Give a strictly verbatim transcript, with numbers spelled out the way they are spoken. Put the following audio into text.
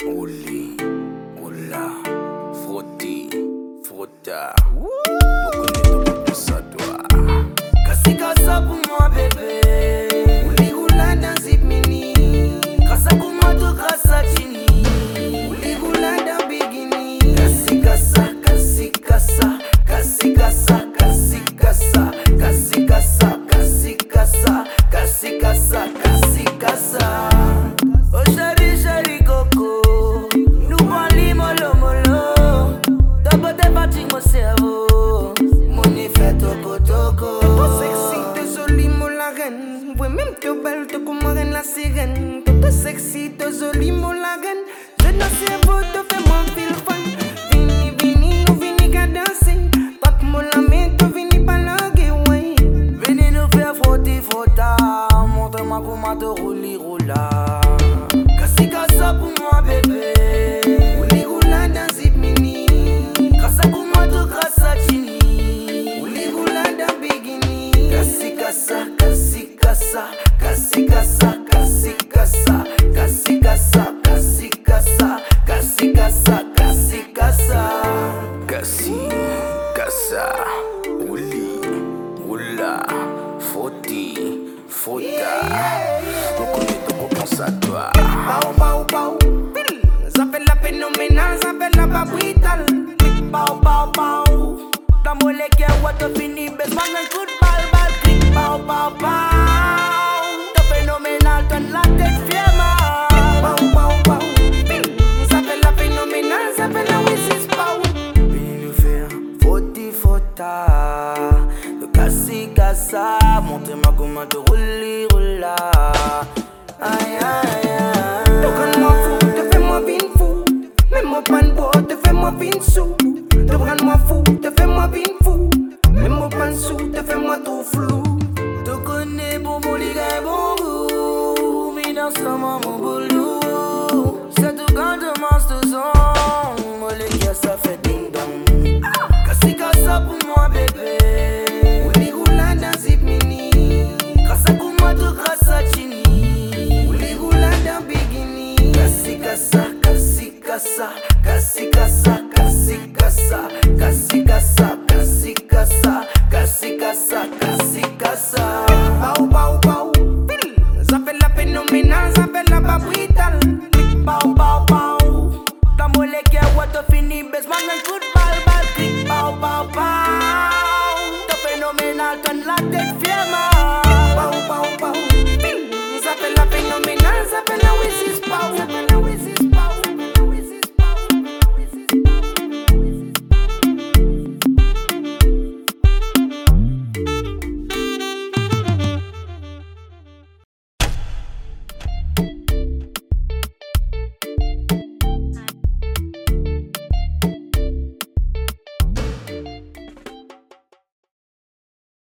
Oli, Ola, Frotti, Frotta. Beaucoup de pour ça, toi. Kasi kasa pour moi, bébé. Uli gula dans zip mini. Kasa pour moi, tout kasa chini. Uli gula dans bikini. Kasi kasa, kasi kasa, kasi kasa, kasi kasa, kasi kasa, kasi kasa, kasi kasa, kasi kasa. Oh chéri, chéri coco, nous parlons mollo mollo. T'as pas de fatigue mon cerveau, mon effet toco toco. T'es sexy, t'es jolie mon la reine. Ouais même t'es belle, t'es comme reine la sirène. T'es sexy, t'es jolie mon la reine. Je ne sais pas, te fais mon fil fun. Vini, vini, nous vini qu'à danser. Pas que mon la main, te vini pas languer, ouais. Vini nous faire frotter, frotta. Montre-moi comment te rouler, roula. Kasi kasa pour moi bébé. Uli gula dans zip mini. Kasa pour moi tout kasa chini. Uli gula dans bikini. Kasi kasa, kasi kasa, kasi kasa, kasi kasa, kasi kasa, kasi kasa, kasi kasa, kasi kasa. Kasi, Kasa, Oli, Ola, Frotti, Frotta. Beaucoup de pour ça, toi. Pau, pau, pau, pil. Ça fait la phénoménale, ça fait la babritale. Pau, pau, pau. Dans mon légué, what te fini, besoin d'un coup de balle, balle, clic, pau, pau, pau. T'es phénoménal, donne la tête fièrement. Pau, pau, pau, pil. Ça fait la phénoménale, ça fait la Wissis, pau. Vini nous faire frotti, frotta. De cassi, cassa. Montre-moi comment te rouler, roula. Aïe, aïe, aïe. Tocan-moi fou, te fais-moi vin fou. Mets-moi pan beau, te fais-moi vin sous. Tocan-moi fou, te fais-moi vin fou. Mets-moi pan sous, te fais-moi tout flou. Te connais bon mon liga et bon goût. Mi dans ce moment mon boulot. C'est tout quand je mange tout son. Mon liga ça fait ding dong. Kasi kasa pour moi bébé. Uli gula dans zip mini. Kasa pour moi tout kasa chini. Kasi kasa, kasi kasa, kasi kasa, kasi kasa, kasi kasa.